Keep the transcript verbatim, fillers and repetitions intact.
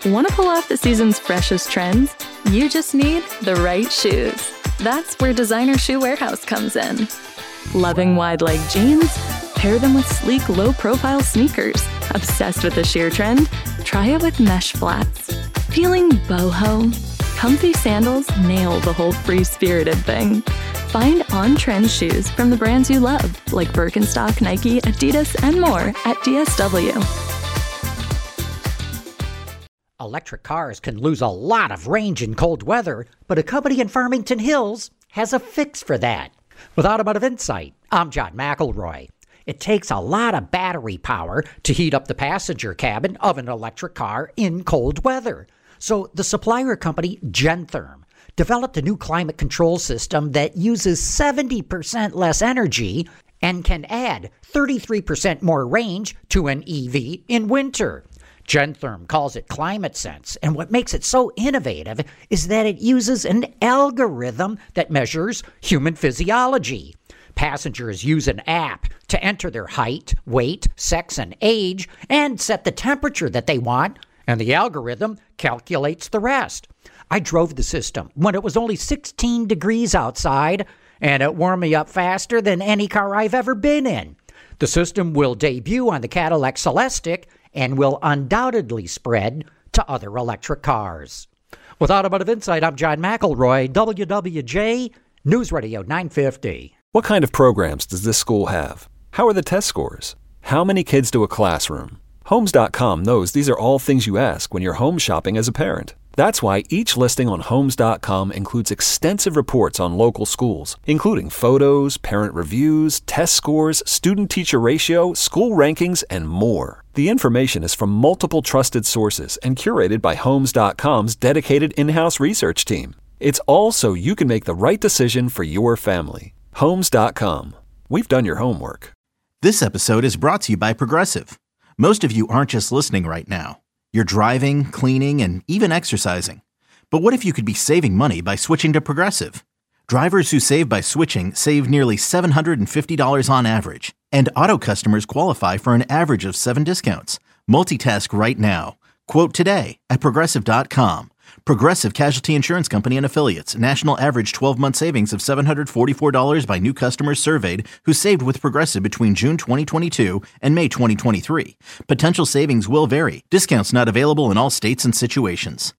Want to pull off the season's freshest trends? You just need the right shoes. That's where Designer Shoe Warehouse comes in. Loving wide-leg jeans? Pair them with sleek, low-profile sneakers. Obsessed with the sheer trend? Try it with mesh flats. Feeling boho? Comfy sandals nail the whole free-spirited thing. Find on-trend shoes from the brands you love, like Birkenstock, Nike, Adidas, and more at D S W. Electric cars can lose a lot of range in cold weather, but a company in Farmington Hills has a fix for that. With Automotive Insight, I'm John McElroy. It takes a lot of battery power to heat up the passenger cabin of an electric car in cold weather. So the supplier company Gentherm developed a new climate control system that uses seventy percent less energy and can add thirty-three percent more range to an E V in winter. Gentherm calls it ClimateSense, and what makes it so innovative is that it uses an algorithm that measures human physiology. Passengers use an app to enter their height, weight, sex, and age, and set the temperature that they want, and the algorithm calculates the rest. I drove the system when it was only sixteen degrees outside, and it warmed me up faster than any car I've ever been in. The system will debut on the Cadillac Celestiq and will undoubtedly spread to other electric cars. With Automotive Insight, I'm John McElroy, W W J News Radio nine fifty. What kind of programs does this school have? How are the test scores? How many kids to a classroom? Homes dot com knows these are all things you ask when you're home shopping as a parent. That's why each listing on Homes dot com includes extensive reports on local schools, including photos, parent reviews, test scores, student-teacher ratio, school rankings, and more. The information is from multiple trusted sources and curated by Homes dot com's dedicated in-house research team. It's all so you can make the right decision for your family. Homes dot com. We've done your homework. This episode is brought to you by Progressive. Most of you aren't just listening right now. You're driving, cleaning, and even exercising. But what if you could be saving money by switching to Progressive? Drivers who save by switching save nearly seven hundred fifty dollars on average. And auto customers qualify for an average of seven discounts. Multitask right now. Quote today at Progressive dot com. Progressive Casualty Insurance Company and Affiliates. National average twelve-month savings of seven hundred forty-four dollars by new customers surveyed who saved with Progressive between June twenty twenty-two and May twenty twenty-three. Potential savings will vary. Discounts not available in all states and situations.